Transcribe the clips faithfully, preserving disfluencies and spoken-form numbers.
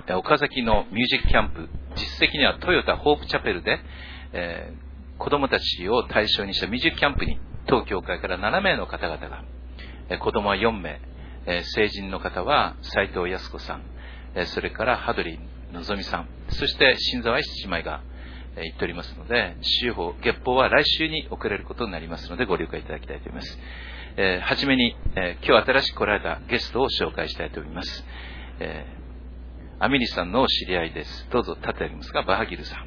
岡崎のミュージックキャンプ、実質的にはトヨタホープチャペルで、えー、子供たちを対象にしたミュージックキャンプに当教会からななめいの方々が、えー、子供はよんめい、えー、成人の方は斉藤康子さん、えー、それから羽鳥のぞみさん、そして新沢石姉妹が、えー、言っておりますので、週報月報は来週に送れることになりますのでご了解いただきたいと思います。えー、はじめに、えー、今日新しく来られたゲストを紹介したいと思います。えー、アミリさんのお知り合いです。どうぞ立ってありますが、バハギルさん。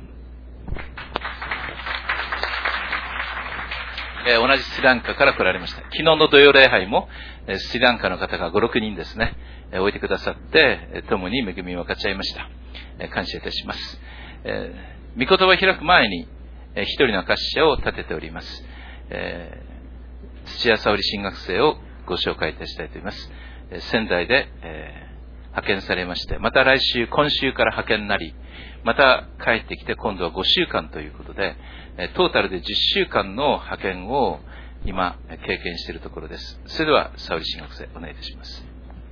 えー、同じスリランカから来られました。昨日の土曜礼拝も、えー、スリランカの方がご、ろくにんですね、えー、置いてくださって、えー、共に恵みを分かち合いました。えー、感謝いたします。えー、御言葉を開く前に、えー、一人の証し者を立てております。えー土屋沙織神学生をご紹介いたしたいと思います。仙台で、えー、派遣されまして、また来週、今週から派遣になり、また帰ってきて今度はごしゅうかんということで、トータルでじゅっしゅうかんの派遣を今経験しているところです。それでは沙織神学生お願いいたします。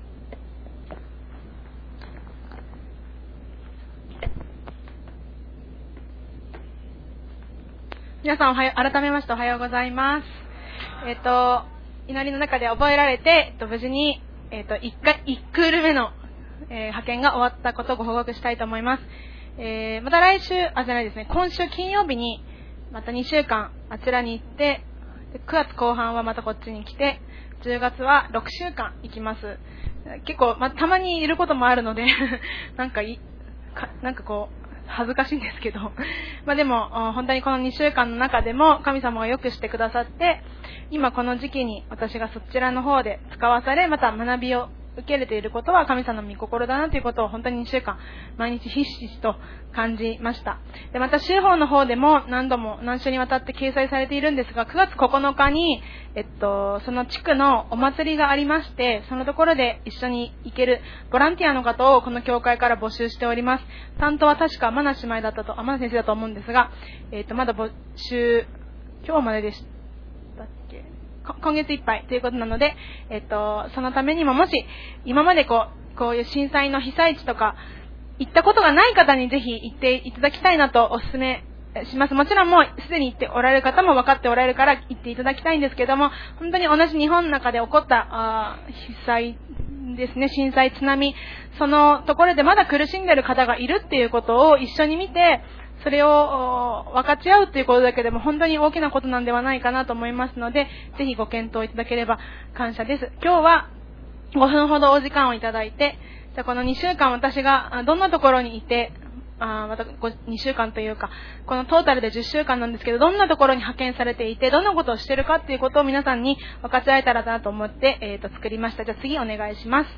皆さんおはよう、改めましておはようございます。えっと、祈りの中で覚えられて、えっと、無事に、えっと、いっかい、いちクール目の、えー、派遣が終わったことをご報告したいと思います。えー、また来週、あ、じゃないですね、今週金曜日に、またにしゅうかん、あちらに行って、くがつこう半はまたこっちに来て、じゅうがつはろくしゅうかん行きます。結構、ま、たまにいることもあるので、なんかい、か、なんかこう、恥ずかしいんですけどまあでも本当にこのにしゅうかんの中でも神様がよくしてくださって、今この時期に私がそちらの方で使わされ、また学びを受けれていることは神様の御心だなということを本当ににしゅうかん毎日ひしひしと感じました。でまた週報の方でも何度も何週にわたって掲載されているんですが、くがつここのかに、えっと、その地区のお祭りがありまして、そのところで一緒に行けるボランティアの方をこの教会から募集しております。担当は確かマナ姉妹だったと、あマナ先生だと思うんですが、えっと、まだ募集、今日まででしたっけ、今月いっぱいということなので、えっと、そのためにももし今までこう、こういう震災の被災地とか行ったことがない方にぜひ行っていただきたいなとお勧めします。もちろんもうすでに行っておられる方も分かっておられるから行っていただきたいんですけども、本当に同じ日本の中で起こったあ被災ですね、震災、津波、そのところでまだ苦しんでいる方がいるっていうことを一緒に見て、それを分かち合うということだけでも本当に大きなことなんではないかなと思いますので、ぜひご検討いただければ感謝です。今日はごふんほどお時間をいただいて、じゃこのにしゅうかん私がどんなところにいて、あまたにしゅうかんというか、このトータルでじゅっしゅうかんなんですけど、どんなところに派遣されていて、どんなことをしているかということを皆さんに分かち合えたらなと思って、えー、と作りました。じゃあ次お願いします。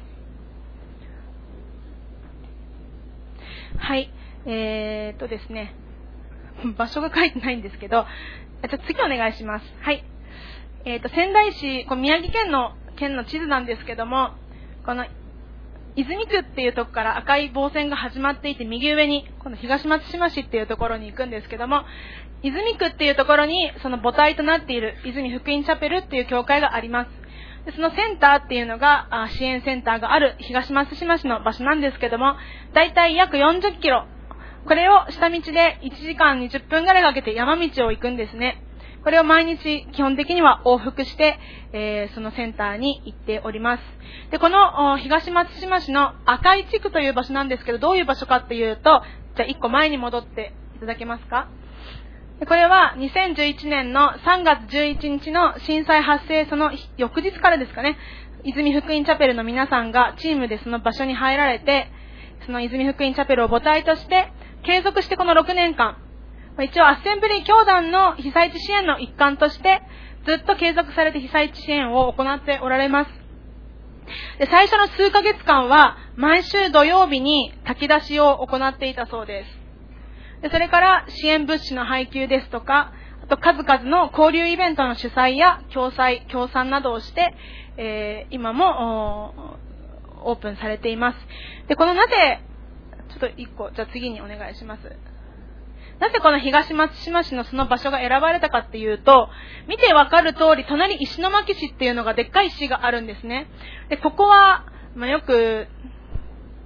はい。えーっとですね、場所が書いてないんですけど、じゃあ次お願いします。はい。えーっと、仙台市、こう宮城県の県の地図なんですけども、この泉区っていうところから赤い棒線が始まっていて、右上にこの東松島市っていうところに行くんですけども、泉区っていうところにその母体となっている泉福音チャペルっていう教会があります。でそのセンターっていうのが、あ支援センターがある東松島市の場所なんですけども、だいたい約よんじゅっキロ。これを下道でいちじかんにじゅっぷんぐらいかけて山道を行くんですね。これを毎日基本的には往復して、えー、そのセンターに行っております。で、この東松島市の赤い地区という場所なんですけど、どういう場所かっていうと、じゃあいっこまえに戻っていただけますか。でこれはにせんじゅういちねんのさんがつじゅういちにちの震災発生その翌日からですかね、泉福音チャペルの皆さんがチームでその場所に入られて、その泉福音チャペルを母体として継続してこのろくねんかん、一応アッセンブリー教団の被災地支援の一環としてずっと継続されて被災地支援を行っておられます。で最初の数ヶ月間は毎週土曜日に炊き出しを行っていたそうです。でそれから支援物資の配給ですとか、あと数々の交流イベントの主催や共催、協賛などをして、えー、今もオープンされています。で、このなぜ、ちょっと一個、じゃあ次にお願いします。なぜこの東松島市のその場所が選ばれたかっていうと、見てわかる通り、隣石巻市っていうのがでっかい市があるんですね。で、ここは、まあ、よく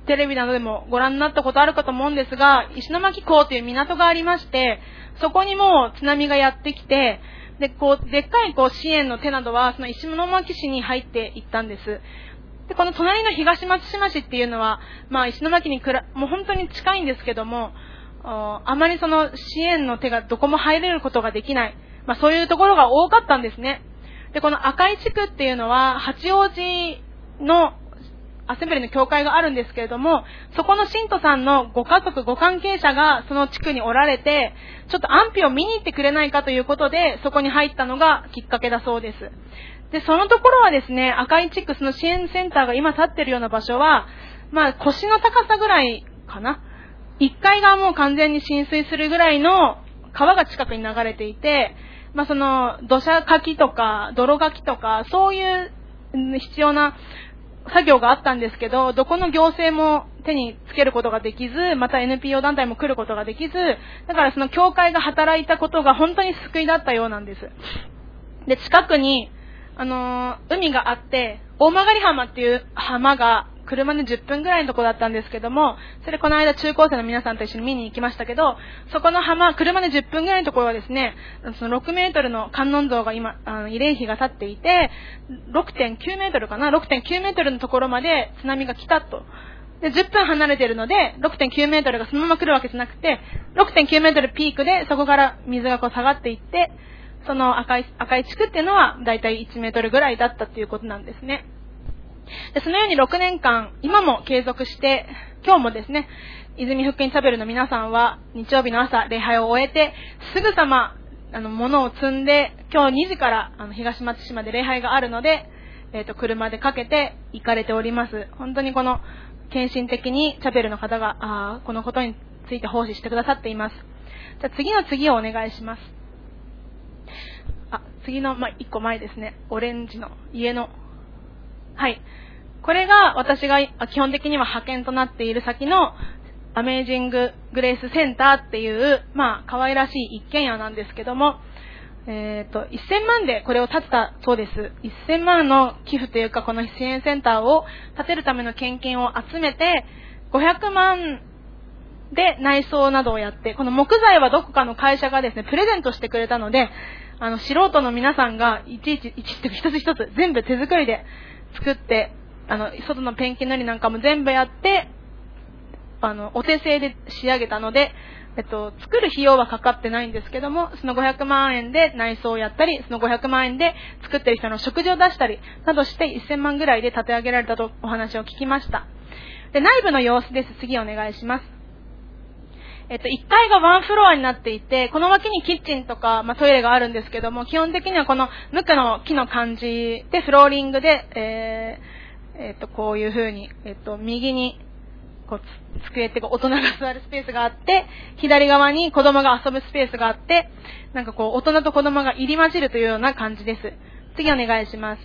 テレビなどでもご覧になったことあるかと思うんですが、石巻港という港がありまして、そこにも津波がやってきて、で、こう、でっかいこう支援の手などは、その石巻市に入っていったんです。で、この隣の東松島市っていうのは、まあ石巻にくら、もう本当に近いんですけども、あまりその支援の手がどこも入れることができない。まあそういうところが多かったんですね。で、この赤井地区っていうのは、八王子のアセンブリの教会があるんですけれども、そこの信徒さんのご家族、ご関係者がその地区におられて、ちょっと安否を見に行ってくれないかということで、そこに入ったのがきっかけだそうです。で、そのところはですね、赤井地区、その支援センターが今立っているような場所は、まあ腰の高さぐらいかな。いっかいがもう完全に浸水するぐらいの川が近くに流れていて、まあその土砂かきとか泥かきとかそういう必要な作業があったんですけど、どこの行政も手につけることができず、また エヌピーオー 団体も来ることができず、だからその教会が働いたことが本当に救いだったようなんです。で、近くに、あのー、海があって、大曲浜っていう浜が車でじゅっぷんぐらいのところだったんですけども、それこの間中高生の皆さんと一緒に見に行きましたけど、そこの浜、車でじゅっぷんぐらいのところはですね、そのろくメートルの観音像が今、あの慰霊碑が立っていて、ろくてんきゅうメートルかな ?ろくてんきゅうメートルのところまで津波が来たと。で、じゅっぷん離れているので、ろくてんきゅうメートルがそのまま来るわけじゃなくて、ろくてんきゅうメートルピークで、そこから水がこう下がっていって、その赤い、赤い地区っていうのはだいたいいちメートルぐらいだったということなんですね。で、そのようにろくねんかん、今も継続して、今日もですね、泉福音チャペルの皆さんは、日曜日の朝、礼拝を終えて、すぐさま、あの、物を積んで、今日にじから、あの、東松島で礼拝があるので、えっと、車でかけて行かれております。本当にこの、献身的にチャペルの方が、あこのことについて奉仕してくださっています。じゃあ次の次をお願いします。あ、次の、まあ、いっこまえですね。オレンジの家の、はい。これが私が基本的には派遣となっている先のアメージンググレースセンターっていう、まあ、可愛らしい一軒家なんですけども、えっと、せんまんでこれを建てたそうです。せんまんの寄付というか、この支援センターを建てるための献金を集めて、ごひゃくまんで内装などをやって、この木材はどこかの会社がですね、プレゼントしてくれたので、あの、素人の皆さんがいちいち、いち一つ一つ全部手作りで作って、あの、外のペンキ塗りなんかも全部やって、あの、お手製で仕上げたので、えっと、作る費用はかかってないんですけども、そのごひゃくまんえんで内装をやったり、そのごひゃくまんえんで作ってる人の食事を出したり、などしてせんまんぐらいで建て上げられたとお話を聞きました。で、内部の様子です。次お願いします。えっと、いっかいがワンフロアになっていて、この脇にキッチンとか、まあ、トイレがあるんですけども、基本的にはこの無垢の木の感じで、フローリングで、えー、えっと、こういう風に、えっと、右に、こう、机っていうか大人が座るスペースがあって、左側に子供が遊ぶスペースがあって、なんかこう、大人と子供が入り混じるというような感じです。次お願いします。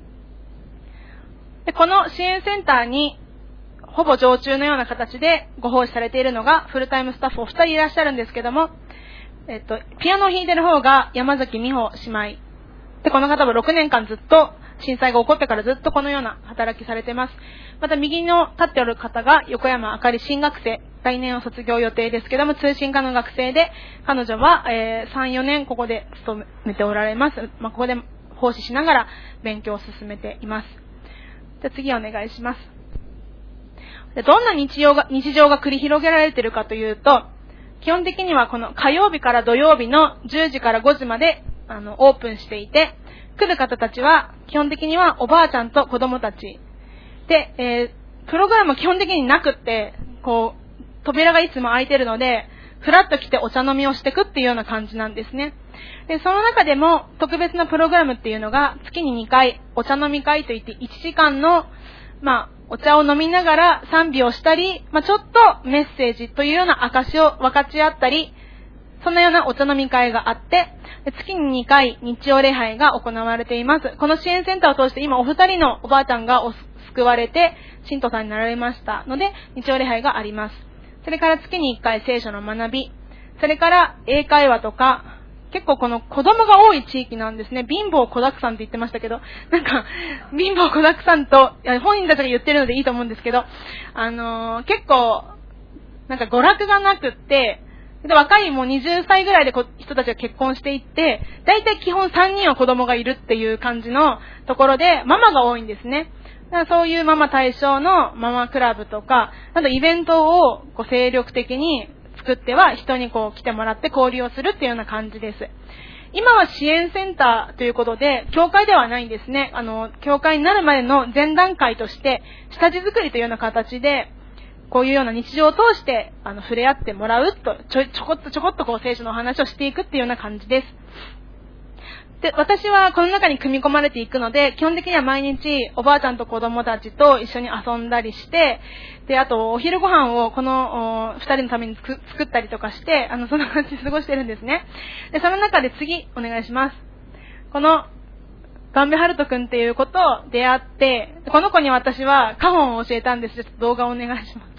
で、この支援センターに、ほぼ常駐のような形でご奉仕されているのがフルタイムスタッフお二人いらっしゃるんですけども、えっと、ピアノを弾いてる方が山崎美穂姉妹。で、この方はろくねんかんずっと震災が起こってからずっとこのような働きされてます。また右の立っておる方が横山あかり新学生。来年を卒業予定ですけども、通信科の学生で、彼女は、えー、さん、よねんここで勤めておられます。まあ、ここで奉仕しながら勉強を進めています。じゃあ次お願いします。どんな日常が、日常が繰り広げられているかというと、基本的にはこの火曜日から土曜日のじゅうじからごじまで、あの、オープンしていて、来る方たちは、基本的にはおばあちゃんと子供たち。で、えー、プログラムは基本的になくって、こう、扉がいつも開いてるので、ふらっと来てお茶飲みをしてくっていうような感じなんですね。で、その中でも特別なプログラムっていうのが、月ににかい、お茶飲み会といっていちじかんの、まあ、お茶を飲みながら賛美をしたり、まあ、ちょっとメッセージというような証を分かち合ったり、そんなようなお茶飲み会があって、月ににかい日曜礼拝が行われています。この支援センターを通して今お二人のおばあちゃんが救われて、信徒さんになられましたので、日曜礼拝があります。それから月にいっかい聖書の学び、それから英会話とか、 結構この子供が多い地域なんですね。貧乏子だくさんって言ってましたけど、なんか、貧乏子だくさんと、いや本人たちが言ってるのでいいと思うんですけど、あのー、結構、なんか娯楽がなくって、で、若いもうにじゅっさいぐらいで人たちが結婚していって、だいたい基本さんにんは子供がいるっていう感じのところで、ママが多いんですね。だからそういうママ対象のママクラブとか、あとイベントをこう精力的に作っては人にこう来てもらって交流をするっていうような感じです。今は支援センターということで、教会ではないんですね。あの、教会になるまでの前段階として、下地作りというような形で、こういうような日常を通して、あの、触れ合ってもらうと、ちょ、ちょこっとちょこっとこう聖書のお話をしていくっていうような感じです。で、私はこの中に組み込まれていくので、基本的には毎日おばあちゃんと子供たちと一緒に遊んだりして、で、あとお昼ご飯をこの二人のために作ったりとかして、あの、そんな感じで過ごしてるんですね。で、その中で次お願いします。この、ガンベハルト君っていう子と出会って、この子に私はカホンを教えたんです。ちょっと動画をお願いします。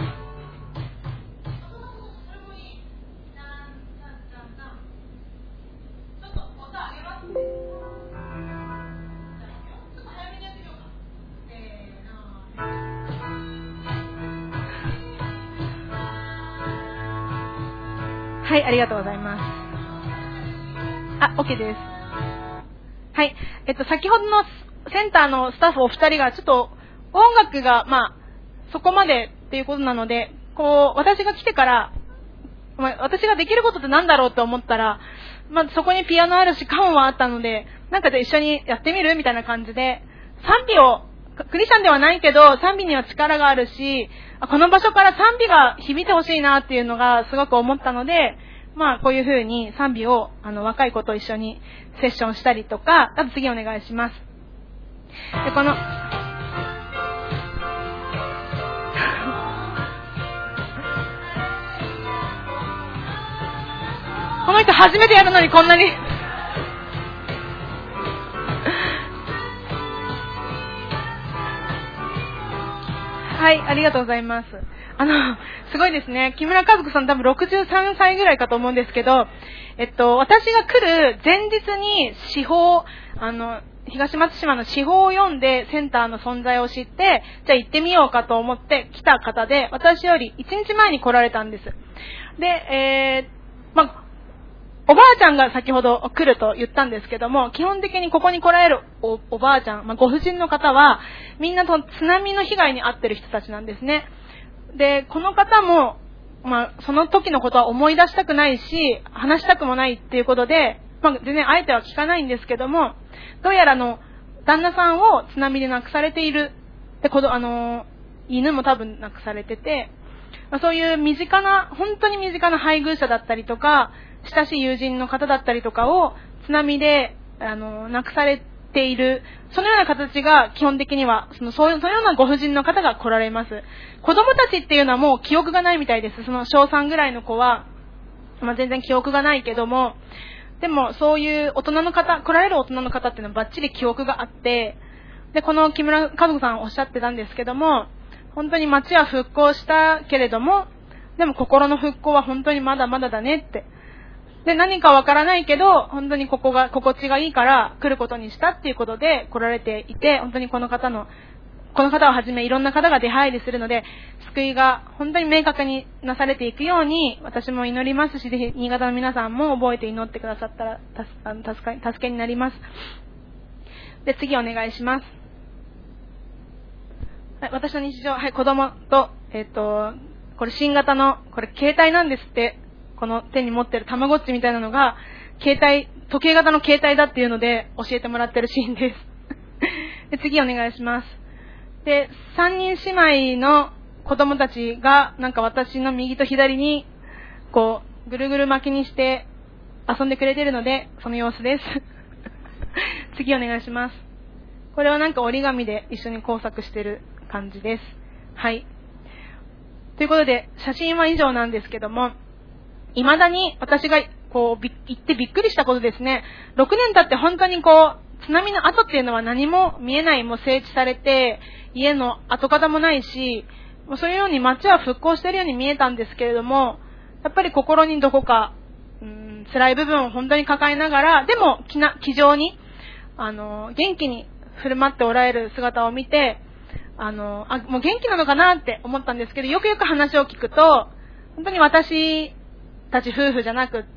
はい、ありがとうございます。あ、OK です。はい、えっと、先ほどのセンターのスタッフお二人がちょっと音楽が、まあ、そこまでっていうことなので、こう、私が来てから、まあ、私ができることって何だろうと思ったら、まあ、そこにピアノあるし、カホンはあったので、なんかじゃあ一緒にやってみるみたいな感じで、賛美を、クリスチャンではないけど、賛美には力があるし、この場所から賛美が響いてほしいなっていうのがすごく思ったので、まあこういう風に賛美をあの若い子と一緒にセッションしたりとか、あと次お願いします。で、この、この人初めてやるのにこんなにはい、ありがとうございます。あの、すごいですね。木村和子さん多分ろくじゅうさんさいぐらいかと思うんですけど、えっと、私が来る前日に司法、あの、東松島の司法を読んでセンターの存在を知って、じゃあ行ってみようかと思って来た方で、私よりいちにちまえに来られたんです。で、えー、まあ、おばあちゃんが先ほど来ると言ったんですけども、基本的にここに来られる お, おばあちゃん、まあ、ご婦人の方は、みんなと津波の被害に遭ってる人たちなんですね。で、この方も、まあ、その時のことは思い出したくないし、話したくもないっていうことで、まあ、全然あえては聞かないんですけども、どうやらの、旦那さんを津波で亡くされている。で、この、あの、犬も多分亡くされてて、まあ、そういう身近な、本当に身近な配偶者だったりとか、親しい友人の方だったりとかを津波で、あの、亡くされている、そのような形が基本的には、その、そういう、そのようなご婦人の方が来られます。子供たちっていうのはもう記憶がないみたいです。その小さんぐらいの子は、まあ、全然記憶がないけども、でもそういう大人の方、来られる大人の方っていうのはバッチリ記憶があって、で、この木村和子さんおっしゃってたんですけども、本当に街は復興したけれども、でも心の復興は本当にまだまだだねって。で、何かわからないけど、本当にここが、心地がいいから来ることにしたっていうことで来られていて、本当にこの方の、この方をはじめいろんな方が出入りするので、救いが本当に明確になされていくように、私も祈りますし、ぜひ新潟の皆さんも覚えて祈ってくださったら、たすあの助か、助けになります。で、次お願いします。はい、私の日常、はい、子供と、えっと、これ新型の、これ携帯なんですって。この手に持ってるたまごっちみたいなのが、携帯、時計型の携帯だっていうので教えてもらってるシーンです。で、次お願いします。で、三人姉妹の子供たちが、なんか私の右と左に、こう、ぐるぐる巻きにして遊んでくれてるので、その様子です。次お願いします。これはなんか折り紙で一緒に工作してる感じです。はい。ということで、写真は以上なんですけども、未だに私がこうび言ってびっくりしたことですね。ろくねん経って本当にこう津波の跡っていうのは何も見えない、もう整地されて家の跡形もないし、もうそういうように街は復興しているように見えたんですけれども、やっぱり心にどこかうーんん、辛い部分を本当に抱えながら、でも気な気丈に、あの、元気に振る舞っておられる姿を見て、あの、あ、もう元気なのかなって思ったんですけど、よくよく話を聞くと、本当に私たち夫婦じゃなくって、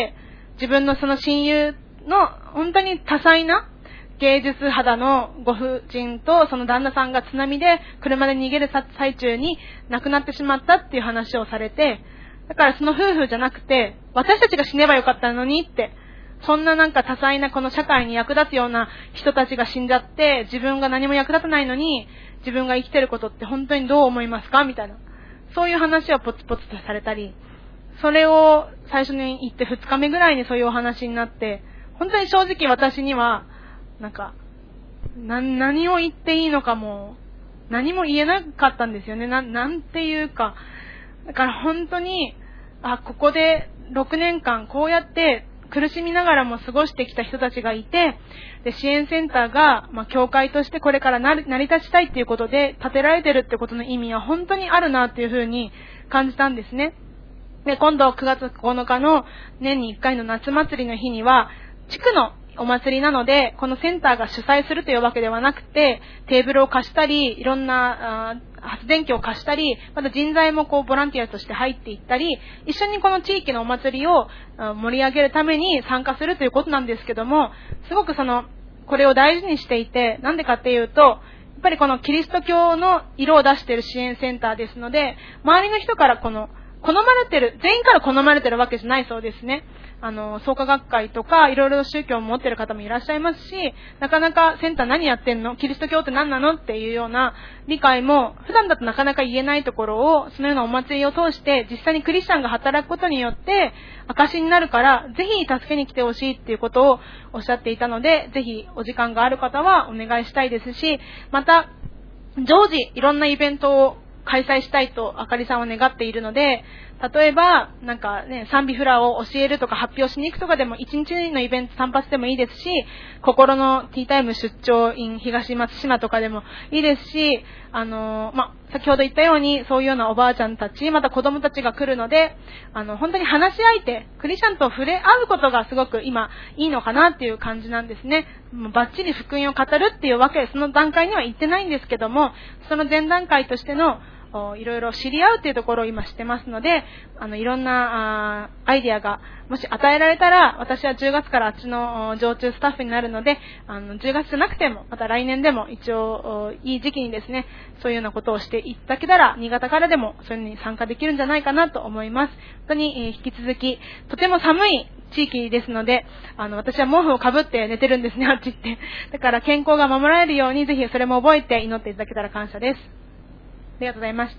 自分のその親友の本当に多彩な芸術肌のご婦人とその旦那さんが津波で車で逃げる最中に亡くなってしまったっていう話をされて、だからその夫婦じゃなくて、私たちが死ねばよかったのにって、そんななんか多彩なこの社会に役立つような人たちが死んじゃって、自分が何も役立たないのに、自分が生きてることって本当にどう思いますかみたいな。そういう話をポツポツとされたり、それを最初に言ってふつかめぐらいにそういうお話になって、本当に正直私には、なんか、な、何を言っていいのかも、何も言えなかったんですよね。な、なんていうか。だから本当に、あ、ここでろくねんかんこうやって苦しみながらも過ごしてきた人たちがいて、で、支援センターが、まあ、教会としてこれからなり、成り立ちたいっていうことで建てられてるってことの意味は本当にあるなっていうふうに感じたんですね。で、今度くがつここのかの年にいっかいの夏祭りの日には、地区のお祭りなので、このセンターが主催するというわけではなくて、テーブルを貸したり、いろんな発電機を貸したり、また人材もこうボランティアとして入っていったり、一緒にこの地域のお祭りを盛り上げるために参加するということなんですけども、すごくその、これを大事にしていて、なんでかっていうと、やっぱりこのキリスト教の色を出している支援センターですので、周りの人からこの、好まれてる、全員から好まれてるわけじゃないそうですね。あの、創価学会とか、いろいろ宗教を持ってる方もいらっしゃいますし、なかなかセンター何やってんの？キリスト教って何なの？っていうような理解も、普段だとなかなか言えないところを、そのようなお祭りを通して、実際にクリスチャンが働くことによって、証になるから、ぜひ助けに来てほしいっていうことをおっしゃっていたので、ぜひお時間がある方はお願いしたいですし、また、常時いろんなイベントを開催したいとあかりさんは願っているので、例えば、なんかね、賛美フラを教えるとか発表しに行くとかでも、一日のイベント単発でもいいですし、心のティータイム出張 in 東松島とかでもいいですし、あの、ま、先ほど言ったように、そういうようなおばあちゃんたち、また子供たちが来るので、あの、本当に話し相手、クリスチャンと触れ合うことがすごく今、いいのかなっていう感じなんですね。もうバッチリ福音を語るっていうわけで、その段階には行ってないんですけども、その前段階としての、いろいろ知り合うというところを今してますので、あのいろんなあアイデアがもし与えられたら、私はじゅうがつからあっちの常駐スタッフになるので、あのじゅうがつじゃなくてもまた来年でも一応いい時期にですね、そういうようなことをしていただけたら、新潟からでもそういうのに参加できるんじゃないかなと思います。本当に、えー、引き続きとても寒い地域ですので、あの私は毛布をかぶって寝てるんですね、あっちって。だから健康が守られるように、ぜひそれも覚えて祈っていただけたら感謝です。ありがとうございました。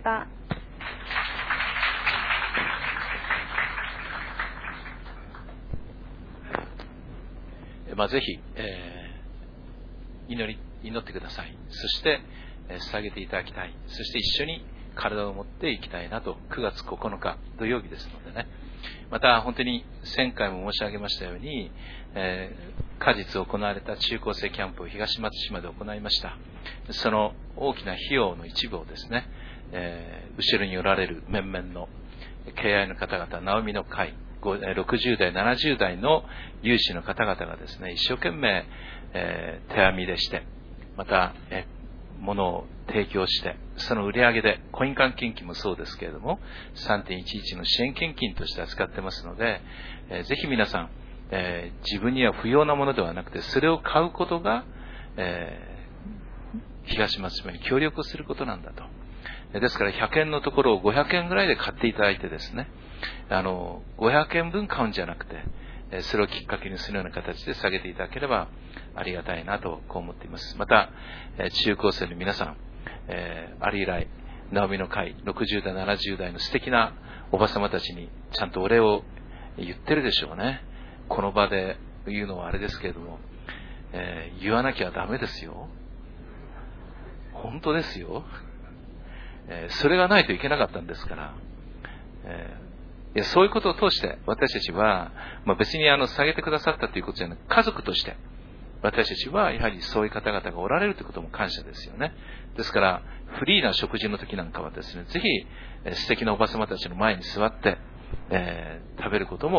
まあ、ぜひ、えー、祈り、祈ってください。そして、えー、捧げていただきたい。そして一緒に体を持っていきたいなと、くがつここのか土曜日ですのでね。また本当に前回も申し上げましたように、えー、果実行われた中高生キャンプを東松島で行いました。その大きな費用の一部をですね、えー、後ろにおられる面々の敬愛の方々、ナオミの会、ろくじゅうだい、ななじゅうだいの有志の方々がですね、一生懸命、えー、手編みでして、また、えー、物を提供して、その売り上げで、コイン換献金もそうですけれども、さんてんいちいち の支援献金として扱ってますので、えー、ぜひ皆さん、えー、自分には不要なものではなくて、それを買うことが、えー、東松島に協力をすることなんだと。ですからひゃくえんのところをごひゃくえんぐらいで買っていただいてですね、あの、ごひゃくえんぶん買うんじゃなくて、それをきっかけにするような形で下げていただければありがたいなとこう思っています。また、中高生の皆さん、えー、アリ以来、ナオミの会、ろくじゅうだい、ななじゅうだいの素敵なおばさまたちにちゃんとお礼を言ってるでしょうね。この場で言うのはあれですけれども、えー、言わなきゃダメですよ。本当ですよ。えー、それがないといけなかったんですから、えー、いやそういうことを通して私たちは、まあ、別にあの下げてくださったということじゃなく、家族として私たちはやはりそういう方々がおられるということも感謝ですよね。ですからフリーな食事の時なんかはですね、ぜひ、えー、素敵なおばさまたちの前に座って、えー、食べることも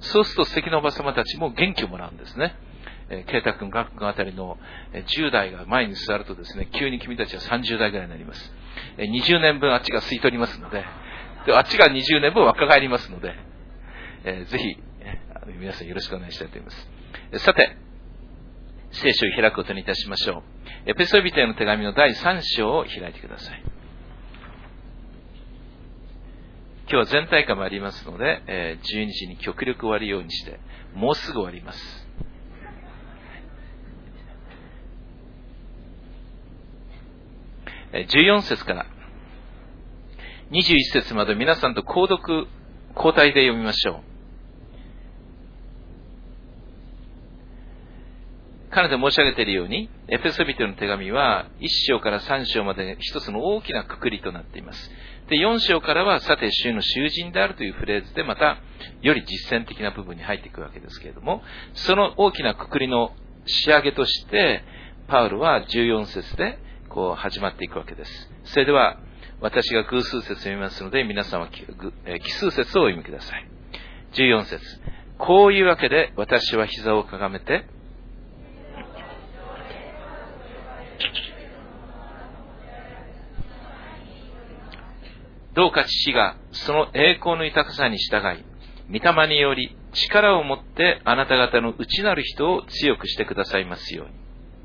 そうすると素敵なおばさまたちも元気をもらうんですね。えー、ケイタ君、ガク君あたりのじゅう代が前に座るとですね、急に君たちはさんじゅう代ぐらいになります。えー、にじゅうねんぶんあっちが吸い取りますので、であっちがにじゅうねんぶん若返りますので、えー、ぜひ、えー、皆さんよろしくお願いしたいと思います。えー、さて、聖書を開くことにいたしましょう。エペソビテへの手紙のだいさん章を開いてください。今日は全体会もありますので、えー、じゅうにじに極力終わるようにして、もうすぐ終わります。じゅうよん節からにじゅういち節まで皆さんと購読、交代で読みましょう。かねて申し上げているように、エペソビテの手紙はいち章からさん章まで一つの大きな括りとなっています。で、よん章からは、さて、主の囚人であるというフレーズで、また、より実践的な部分に入っていくわけですけれども、その大きな括りの仕上げとして、パウロはじゅうよん節で、こう、始まっていくわけです。それでは、私が偶数節を読みますので、皆さんは奇数節をお読みください。じゅうよん節。こういうわけで、私は膝をかがめて、どうか父がその栄光の豊かさに従い、御霊により力を持ってあなた方の内なる人を強くしてくださいますように。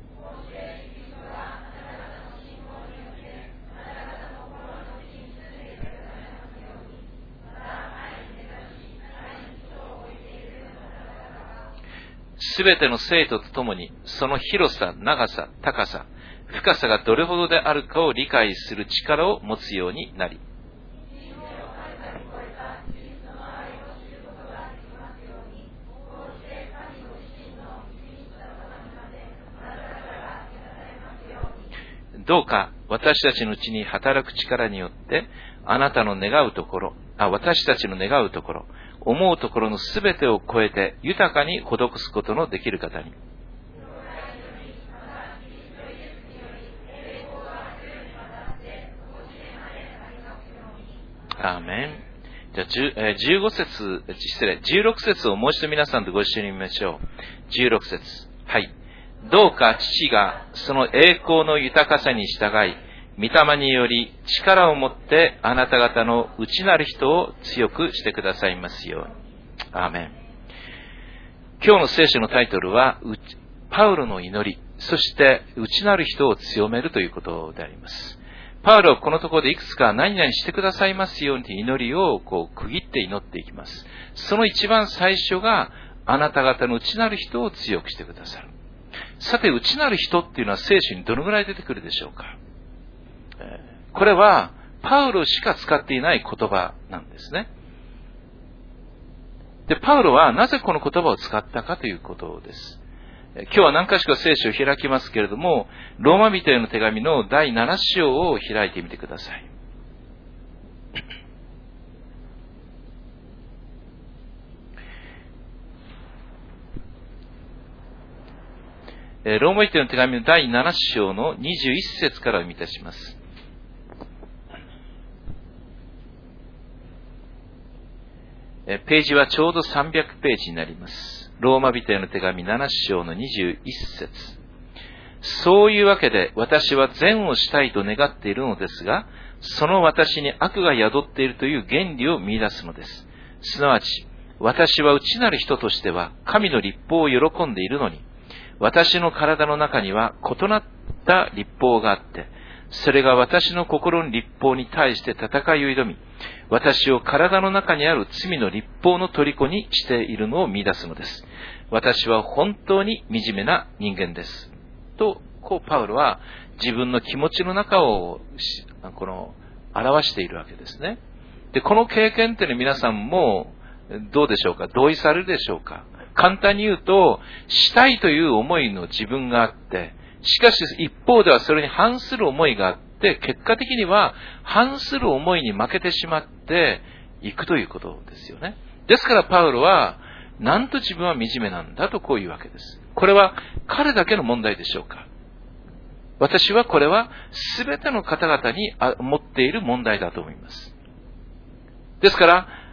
すべての生徒とともに、その広さ、長さ、高さ、深さがどれほどであるかを理解する力を持つようになり、どうか私たちのうちに働く力によって、あなたの願うところ、あ私たちの願うところ、思うところのすべてを超えて豊かに施すことのできる方に。アーメン。じゃあ、えー、じゅうご節、失礼、じゅうろく節をもう一度皆さんとご一緒に見ましょう。じゅうろく節。はい。どうか父がその栄光の豊かさに従い、御霊により力を持ってあなた方の内なる人を強くしてくださいますように。アーメン。今日の聖書のタイトルは、パウロの祈り、そして内なる人を強めるということであります。パウロはこのところでいくつか何々してくださいますようにという祈りをこう区切って祈っていきます。その一番最初が、あなた方の内なる人を強くしてくださる。さて、内なる人っていうのは聖書にどのぐらい出てくるでしょうか。これはパウロしか使っていない言葉なんですね。で、パウロはなぜこの言葉を使ったかということです。今日は何か所か聖書を開きますけれども、ローマ人への手紙のだいなな章を開いてみてください。ローマ人への手紙のだいなな章のにじゅういち節から読みいたします。ページはちょうどさんびゃくページになります。ローマ人への手紙なな章のにじゅういち節。そういうわけで私は善をしたいと願っているのですが、その私に悪が宿っているという原理を見出すのです。すなわち、私は内なる人としては神の律法を喜んでいるのに、私の体の中には異なった律法があって、それが私の心の律法に対して戦いを挑み、私を体の中にある罪の律法の虜にしているのを見出すのです。私は本当に惨めな人間です。と、こうパウロは自分の気持ちの中をこの表しているわけですね。で、この経験っていうのは皆さんもどうでしょうか？同意されるでしょうか？簡単に言うと、したいという思いの自分があって、しかし一方ではそれに反する思いがあって、結果的には反する思いに負けてしまっていくということですよね。ですからパウロは、なんと自分は惨めなんだとこういうわけです。これは彼だけの問題でしょうか？私はこれは全ての方々に持っている問題だと思います。ですから、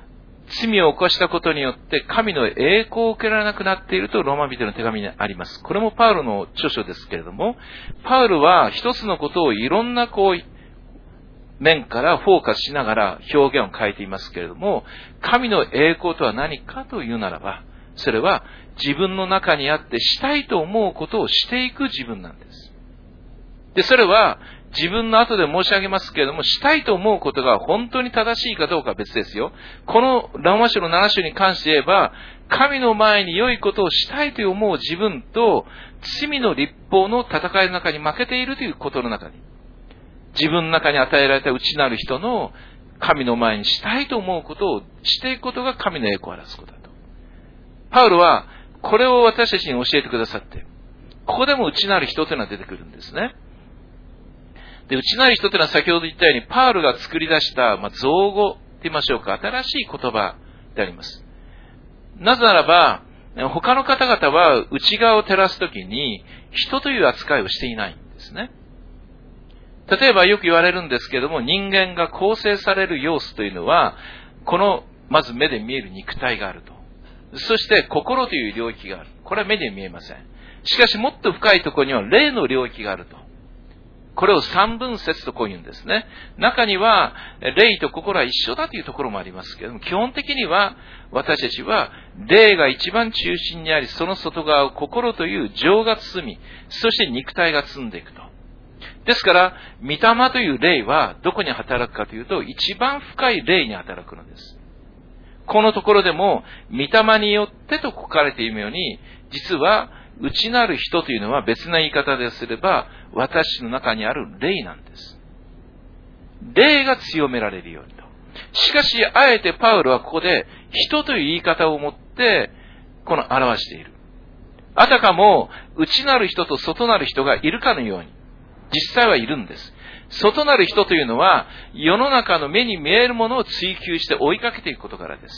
罪を犯したことによって神の栄光を受けられなくなっているとローマ人の手紙にあります。これもパウロの著書ですけれども、パウロは一つのことをいろんなこう面からフォーカスしながら表現を変えていますけれども、神の栄光とは何かというならば、それは自分の中にあってしたいと思うことをしていく自分なんです。で、それは自分の後で申し上げますけれども、したいと思うことが本当に正しいかどうかは別ですよ。この羅馬書のなな章に関して言えば、神の前に良いことをしたいと思う自分と、罪の律法の戦いの中に負けているということの中に、自分の中に与えられた内なる人の神の前にしたいと思うことをしていくことが神の栄光を表すことだと。パウロはこれを私たちに教えてくださって、ここでも内なる人というのは出てくるんですね。で、内なる人というのは先ほど言ったように、パウロが作り出した、まあ、造語と言いましょうか、新しい言葉であります。なぜならば、他の方々は内側を照らすときに、人という扱いをしていないんですね。例えばよく言われるんですけれども、人間が構成される要素というのは、この、まず目で見える肉体があると。そして心という領域がある。これは目で見えません。しかしもっと深いところには霊の領域があると。これを三分節とこう言うんですね。中には、霊と心は一緒だというところもありますけれども、基本的には、私たちは、霊が一番中心にあり、その外側を心という情が包み、そして肉体が包んでいくと。ですから、御霊という霊は、どこに働くかというと、一番深い霊に働くのです。このところでも、御霊によってと書かれているように、実は、内なる人というのは別な言い方ですれば、私の中にある霊なんです。霊が強められるようにと。しかし、あえてパウロはここで、人という言い方を持って、この表している。あたかも、内なる人と外なる人がいるかのように、実際はいるんです。外なる人というのは、世の中の目に見えるものを追求して追いかけていくことからです。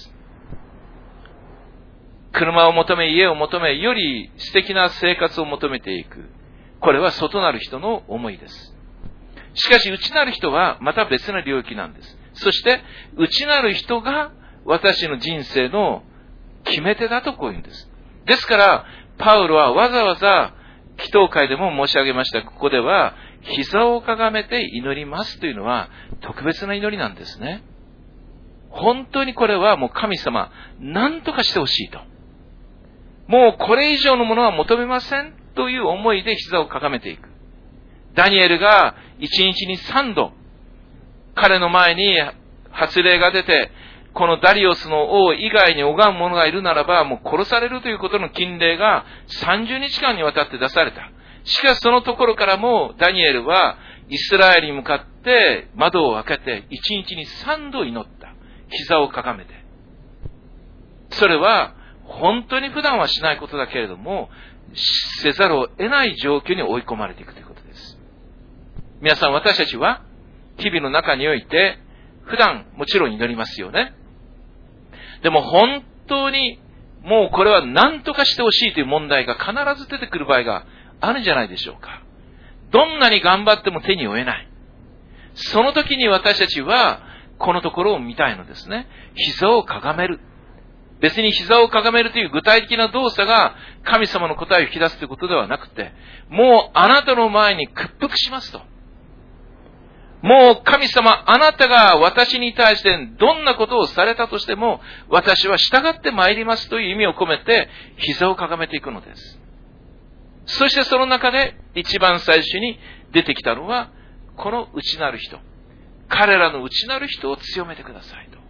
車を求め、家を求め、より素敵な生活を求めていく。これは外なる人の思いです。しかし、内なる人はまた別な領域なんです。そして、内なる人が私の人生の決め手だとこう言うんです。ですから、パウロはわざわざ、祈祷会でも申し上げました。ここでは、膝をかがめて祈りますというのは特別な祈りなんですね。本当にこれはもう神様、何とかしてほしいと。もうこれ以上のものは求めませんという思いで膝をかがめていく。ダニエルが一日に三度、彼の前に発令が出て、このダリオスの王以外に拝む者がいるならば、もう殺されるということの禁令がさんじゅうにちかんにわたって出された。しかしそのところからもダニエルはイスラエルに向かって窓を開けて一日に三度祈った。膝をかがめて。それは本当に普段はしないことだけれども、せざるを得ない状況に追い込まれていくということです。皆さん、私たちは日々の中において普段もちろん祈りますよね。でも本当にもうこれは何とかしてほしいという問題が必ず出てくる場合があるんじゃないでしょうか。どんなに頑張っても手に負えない。その時に私たちはこのところを見たいのですね。膝をかがめる。別に膝をかがめるという具体的な動作が神様の答えを引き出すということではなくて、もうあなたの前に屈服しますと。もう神様、あなたが私に対してどんなことをされたとしても、私は従って参りますという意味を込めて、膝をかがめていくのです。そしてその中で一番最初に出てきたのは、この内なる人。彼らの内なる人を強めてくださいと。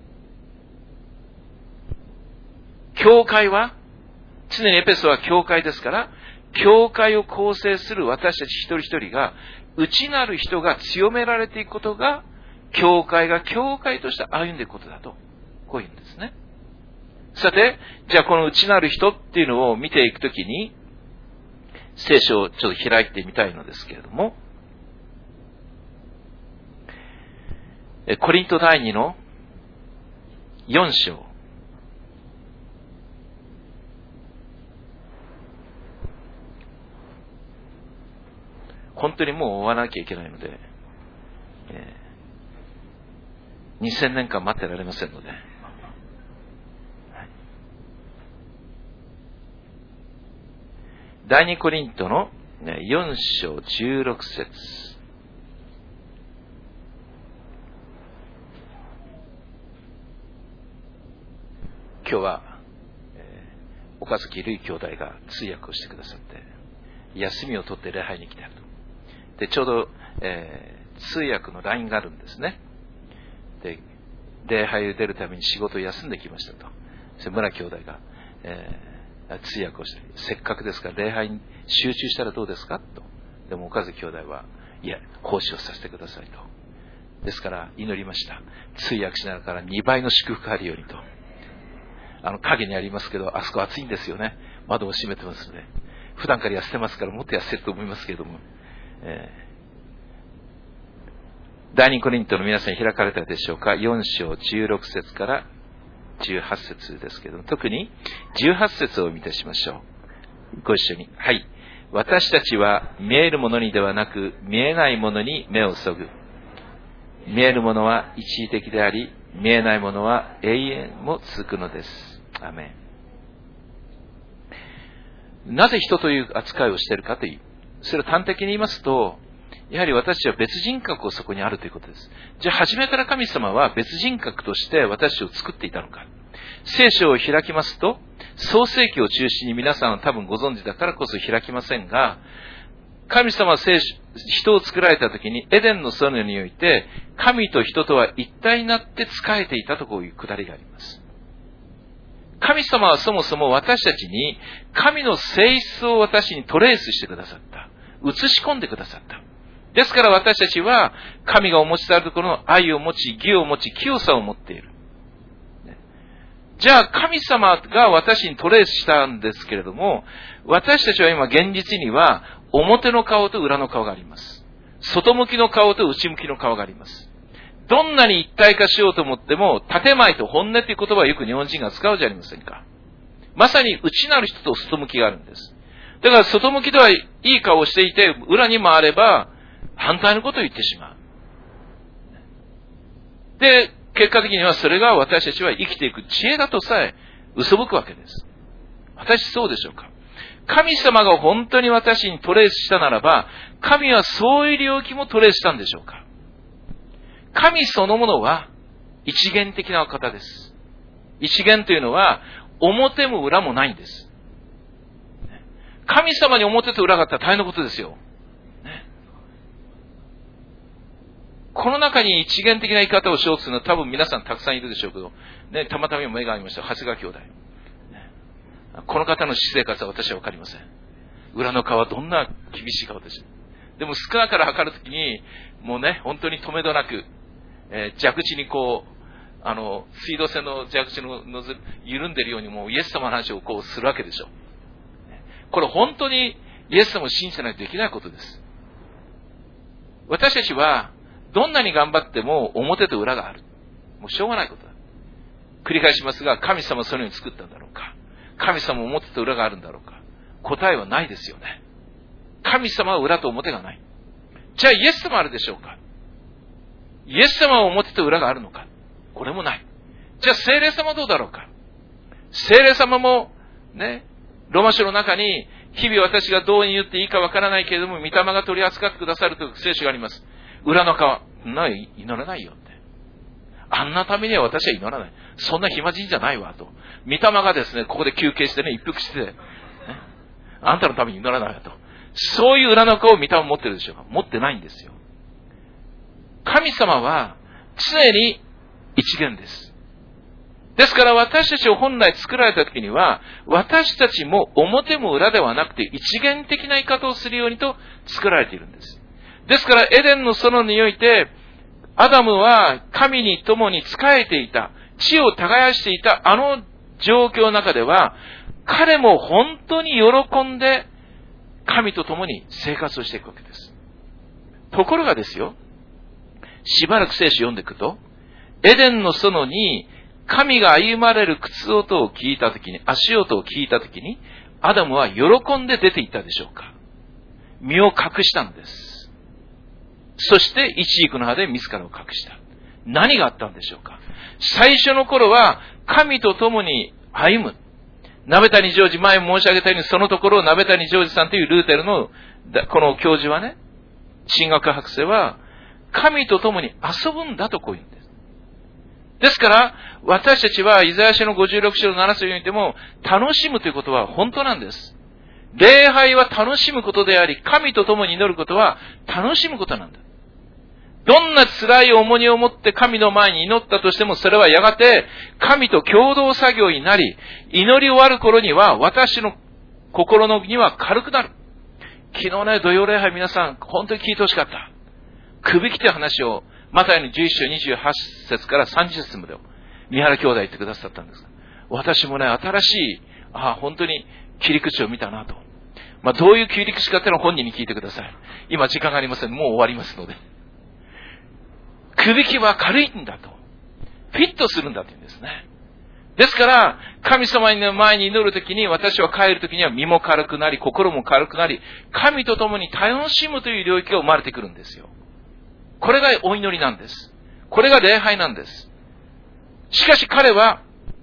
教会は、常にエペソは教会ですから、教会を構成する私たち一人一人が、内なる人が強められていくことが、教会が教会として歩んでいくことだと、こういうんですね。さて、じゃあこの内なる人っていうのを見ていくときに、聖書をちょっと開いてみたいのですけれども、コリント第二のよん章。本当にもう終わらなきゃいけないので、えー、にせんねんかん待ってられませんので、 第二コリントのよん章じゅうろく節。今日は、えー、岡崎瑠衣兄弟が通訳をしてくださって、休みを取って礼拝に来てあると。で、ちょうど、えー、通訳の ライン があるんですね。で、礼拝を出るために仕事を休んできましたと。そ村兄弟が、えー、通訳をして、せっかくですから礼拝に集中したらどうですかと。でも岡崎兄弟は、いや、奉仕をさせてくださいと。ですから祈りました。通訳しながらにばいの祝福あるようにと。あの影にありますけど、あそこ暑いんですよね。窓を閉めてますので。普段から痩せてますからもっと痩せると思いますけれども。えー、第二コリントの皆さん開かれたでしょうか。よん章じゅうろく節からじゅうはち節ですけども、特にじゅうはち節を見てしましょう。ご一緒に。はい。私たちは見えるものにではなく見えないものに目を注ぐ。見えるものは一時的であり、見えないものは永遠も続くのです。アメン。なぜ人という扱いをしているかという。それを端的に言いますと、やはり私たちは別人格をそこにあるということです。じゃあ初めから神様は別人格として私たちを作っていたのか。聖書を開きますと、創世記を中心に皆さんは多分ご存知だからこそ開きませんが、神様は聖書人を作られた時にエデンの園において神と人とは一体になって仕えていたとこういうくだりがあります。神様はそもそも私たちに神の性質を私にトレースしてくださった。映し込んでくださった。ですから私たちは神がお持ちであるところの愛を持ち、義を持ち、清さを持っている。じゃあ神様が私にトレースしたんですけれども、私たちは今現実には表の顔と裏の顔があります。外向きの顔と内向きの顔があります。どんなに一体化しようと思っても、建前と本音という言葉をよく日本人が使うじゃありませんか。まさに内なる人と外向きがあるんです。だから外向きではいい顔をしていて、裏に回れば反対のことを言ってしまう。で、結果的にはそれが私たちは生きていく知恵だとさえ嘘吹くわけです。私そうでしょうか。神様が本当に私にトレースしたならば、神はそういう領域もトレースしたんでしょうか。神そのものは一元的な方です。一元というのは表も裏もないんです。神様に表と裏があったら大変なことですよ。この中に一元的な生き方をしようとするのは多分皆さんたくさんいるでしょうけど、ね、たまたま目が合いました。長谷川兄弟。この方の私生活は私はわかりません。裏の顔はどんな厳しい顔でしょう。でも少なから測るときに、もうね、本当に止めどなく、えー、蛇口にこう、あの、水道線の蛇口ののず緩んでるようにもうイエス様の話をこうするわけでしょう。これ本当にイエス様を信じてないとできないことです。私たちは、どんなに頑張っても表と裏がある。もうしょうがないことだ。繰り返しますが、神様はそのように作ったんだろうか。神様は表と裏があるんだろうか。答えはないですよね。神様は裏と表がない。じゃあイエス様あるでしょうか。イエス様は表と裏があるのか。これもない。じゃあ聖霊様はどうだろうか。聖霊様もね、ローマ書の中に日々私がどう言っていいかわからないけれども、御霊が取り扱ってくださるという聖書があります。裏の顔、ない、祈らないよって。あんなためには私は祈らない。そんな暇人じゃないわ、と。御霊がですね、ここで休憩してね、一服して、ね、あんたのために祈らないわ、と。そういう裏の顔を御霊を持ってるでしょうか。持ってないんですよ。神様は常に一元です。ですから私たちを本来作られた時には、私たちも表も裏ではなくて一元的な生き方をするようにと作られているんです。ですからエデンの園において、アダムは神に共に仕えていた、地を耕していたあの状況の中では、彼も本当に喜んで神と共に生活をしていくわけです。ところがですよ、しばらく聖書を読んでいくと、エデンの園に神が歩まれる靴音を聞いたときに、足音を聞いたときに、アダムは喜んで出て行ったでしょうか。身を隠したんです。そしてイチジクの葉で自らを隠した。何があったんでしょうか。最初の頃は神と共に歩む。 鍋谷ジョージ、前申し上げたように、そのところを鍋谷ジョージさんというルーテルの、この教授はね、神学博士は、神と共に遊ぶんだとこう言うんです。ですから、私たちはイザヤ書のごじゅうろく章のなな節においても、楽しむということは本当なんです。礼拝は楽しむことであり、神と共に祈ることは楽しむことなんだ。どんな辛い重荷を持って神の前に祈ったとしても、それはやがて神と共同作業になり、祈り終わる頃には私の心の荷は軽くなる。昨日ね、土曜礼拝皆さん本当に聞いてほしかった。首切って話を、マタイのじゅういち章にじゅうはち節からさんじゅう節までを、三原兄弟言ってくださったんです。私もね、新しい、ああ、本当に切り口を見たなと。まあ、どういう切り口かっていうのを本人に聞いてください。今時間がありません。もう終わりますので。首切は軽いんだと。フィットするんだって言うんですね。ですから、神様の前に祈るときに、私は帰るときには身も軽くなり、心も軽くなり、神と共に楽しむという領域が生まれてくるんですよ。これがお祈りなんです。これが礼拝なんです。しかし彼は、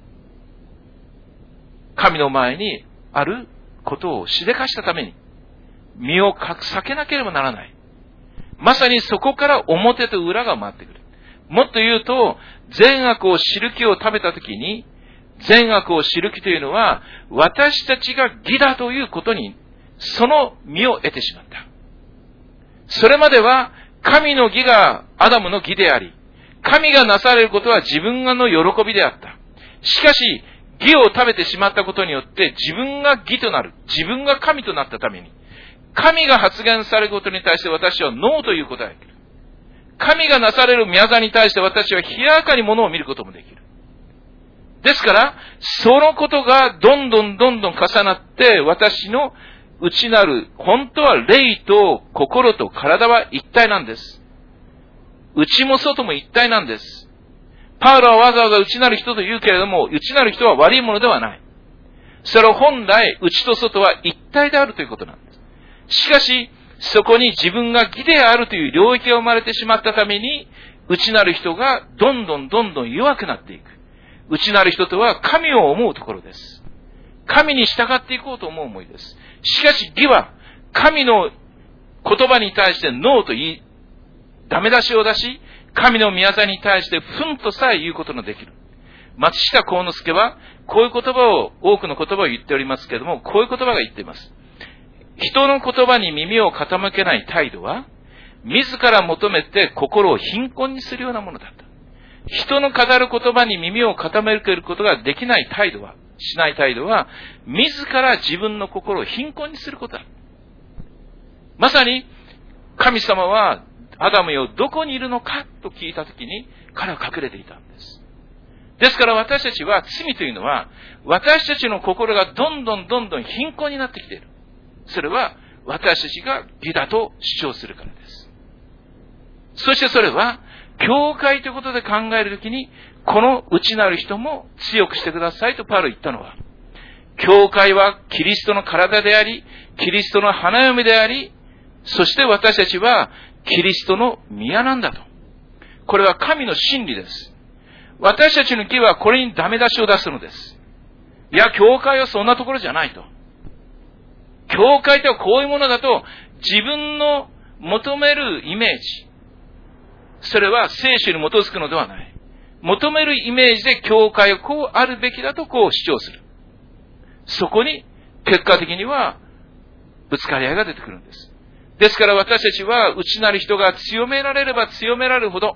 神の前にあることをしでかしたために、身を避けなければならない。まさにそこから表と裏が回ってくる。もっと言うと、善悪を知る木を食べたときに、善悪を知る木というのは、私たちが義だということに、その実を得てしまった。それまでは、神の義がアダムの義であり、神がなされることは自分の喜びであった。しかし、義を食べてしまったことによって、自分が義となる、自分が神となったために、神が発言されることに対して私はノーということができる。神がなされる宮座に対して私は冷ややかにものを見ることもできる。ですから、そのことがどんどんどんどん重なって、私の内なる、本当は霊と心と体は一体なんです。内も外も一体なんです。パウロはわざわざ内なる人と言うけれども、内なる人は悪いものではない。それは本来、内と外は一体であるということなんです。しかし、そこに自分が義であるという領域が生まれてしまったために、内なる人がどんどんどんどん弱くなっていく。内なる人とは神を思うところです。神に従っていこうと思う思いです。しかし義は神の言葉に対してノーと言い、ダメ出しを出し、神の宮座に対してふんとさえ言うことのできる。松下幸之助はこういう言葉を、多くの言葉を言っておりますけれども、こういう言葉が言っています。人の言葉に耳を傾けない態度は、自ら求めて心を貧困にするようなものだった。人の語る言葉に耳を傾けることができない態度は、しない態度は、自ら自分の心を貧困にすることだ。まさに、神様は、アダムよ、どこにいるのかと聞いたときに、彼は隠れていたんです。ですから私たちは、罪というのは、私たちの心がどんどんどんどん貧困になってきている。それは、私たちが義だと主張するからです。そしてそれは、教会ということで考えるときに、この内なる人も強くしてくださいとパウロ言ったのは、教会はキリストの体であり、キリストの花嫁であり、そして私たちはキリストの宮なんだと。これは神の真理です。私たちの義はこれにダメ出しを出すのです。いや、教会はそんなところじゃないと。教会とはこういうものだと、自分の求めるイメージ、それは聖書に基づくのではない。求めるイメージで教会はこうあるべきだとこう主張する。そこに結果的にはぶつかり合いが出てくるんです。ですから私たちは内なる人が強められれば強められるほど、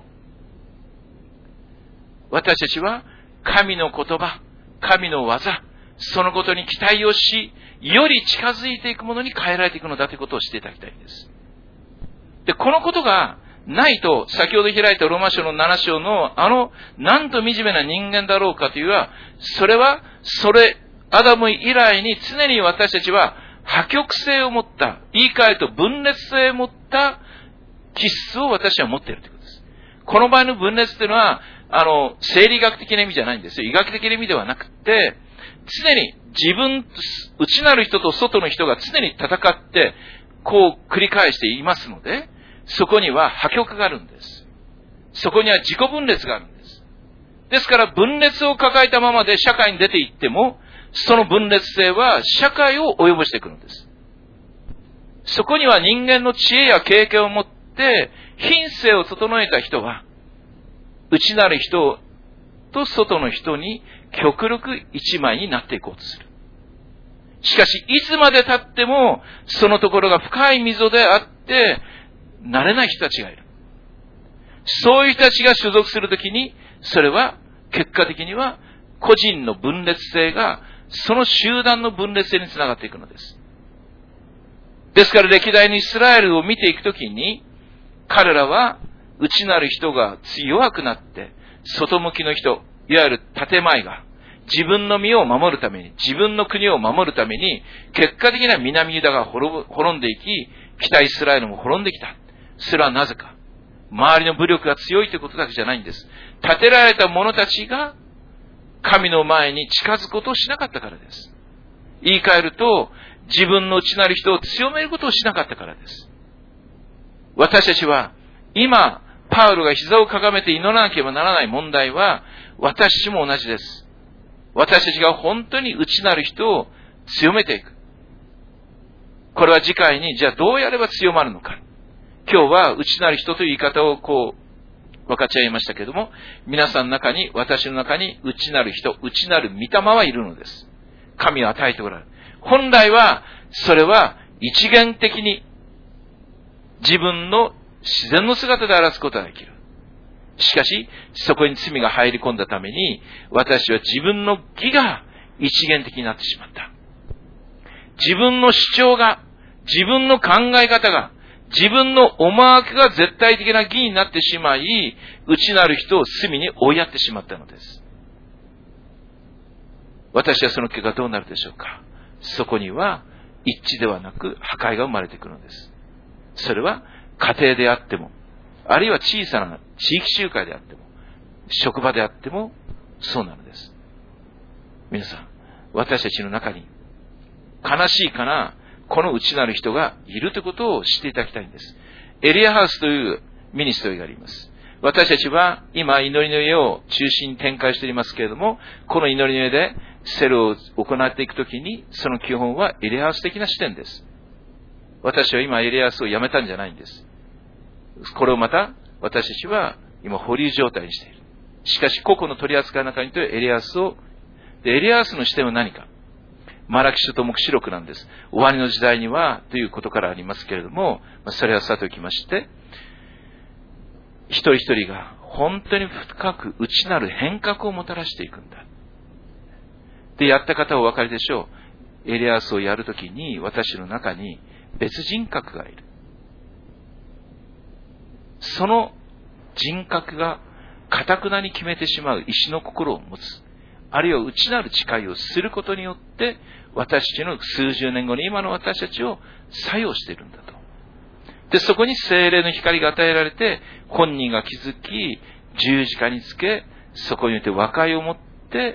私たちは神の言葉、神の技、そのことに期待をし、より近づいていくものに変えられていくのだということを知っていただきたいんです。で、このことがないと、先ほど開いたローマ書のなな章の、あの、なんと惨めな人間だろうかというのは、それは、それ、アダム以来に常に私たちは、破局性を持った、言い換えると分裂性を持った気質を私は持っているということです。この場合の分裂というのは、あの、生理学的な意味じゃないんですよ。医学的な意味ではなくて、常に自分、内なる人と外の人が常に戦って、こう繰り返していますので、そこには破局があるんです。そこには自己分裂があるんです。ですから分裂を抱えたままで社会に出ていっても、 その分裂性は社会を及ぼしてくるんです。そこには人間の知恵や経験を持って品性を整えた人は、内なる人と外の人に極力一枚になっていこうとする。しかし、いつまで経っても、そのところが深い溝であって、慣れない人たちがいる。そういう人たちが所属するときに、それは、結果的には、個人の分裂性が、その集団の分裂性につながっていくのです。ですから、歴代のイスラエルを見ていくときに、彼らは、内なる人が弱くなって、外向きの人、いわゆる建前が、自分の身を守るために、自分の国を守るために、結果的には南ユダが滅んでいき、北イスラエルも滅んできた。それはなぜか。周りの武力が強いということだけじゃないんです。建てられた者たちが、神の前に近づくことをしなかったからです。言い換えると、自分の内なる人を強めることをしなかったからです。私たちは、今、パウロが膝をかがめて祈らなければならない問題は、私たちも同じです。私たちが本当に内なる人を強めていく。これは次回に、じゃあどうやれば強まるのか。今日は内なる人という言い方をこう、分かち合いましたけれども、皆さんの中に、私の中に内なる人、内なる御霊はいるのです。神を与えておられる。本来は、それは一元的に自分の自然の姿で表すことができる。しかし、そこに罪が入り込んだために、私は自分の義が一元的になってしまった。自分の主張が、自分の考え方が、自分の思惑が絶対的な義になってしまい、内なる人を罪に追いやってしまったのです。私はその結果どうなるでしょうか。そこには一致ではなく破壊が生まれてくるのです。それは家庭であっても、あるいは小さな地域集会であっても、職場であっても、そうなのです。皆さん、私たちの中に、悲しいかな、この内なる人がいるということを知っていただきたいんです。エリアハウスというミニストリーがあります。私たちは今、祈りの家を中心に展開しておりますけれども、この祈りの家でセルを行っていくときに、その基本はエリアハウス的な視点です。私は今、エリアハウスをやめたんじゃないんです。これをまた、私たちは今保留状態にしている。しかし、個々の取り扱いの中にというエリアスを、でエリアスの視点は何か。マラキ書と黙示録なんです。終わりの時代にはということからありますけれども、それはさておきまして、一人一人が本当に深く内なる変革をもたらしていくんだ。で、やった方はお分かりでしょう。エリアスをやるときに私の中に別人格がいる。その人格が堅くなに決めてしまう石の心を持つ。あるいは内なる誓いをすることによって、私たちの数十年後に今の私たちを作用しているんだと。で、そこに聖霊の光が与えられて、本人が気づき、十字架につけ、そこによって和解を持って、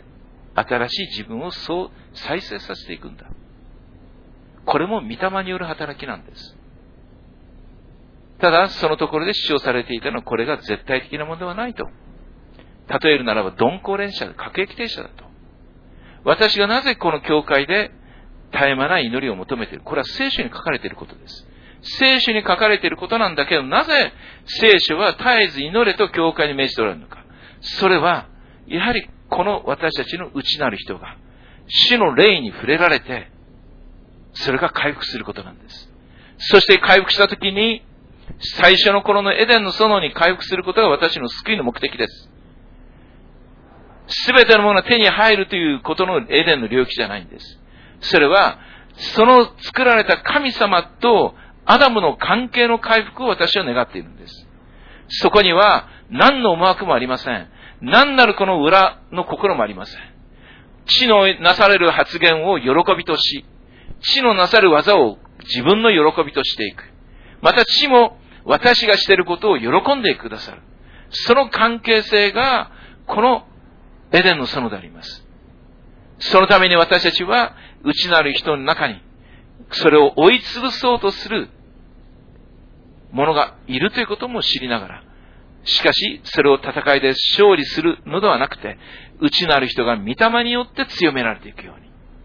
新しい自分をそう再生させていくんだ。これも御霊による働きなんです。ただ、そのところで主張されていたのは、これが絶対的なものではないと。例えるならば、鈍行連射、各駅停車だと。私がなぜこの教会で絶え間ない祈りを求めている。これは聖書に書かれていることです。聖書に書かれていることなんだけど、なぜ聖書は絶えず祈れと教会に命じておられるのか。それは、やはりこの私たちの内なる人が、主の霊に触れられて、それが回復することなんです。そして回復したときに、最初の頃のエデンの園に回復することが私の救いの目的です。すべてのものが手に入るということのエデンの領域じゃないんです。それは、その作られた神様とアダムの関係の回復を私は願っているんです。そこには何の思惑もありません。何なるこの裏の心もありません。地のなされる発言を喜びとし、地のなさる技を自分の喜びとしていく。また地も私がしていることを喜んでくださる。その関係性がこのエデンの園であります。そのために私たちは内なる人の中にそれを追い潰そうとする者がいるということも知りながら、しかしそれを戦いで勝利するのではなくて、内なる人が御霊によって強められていくように。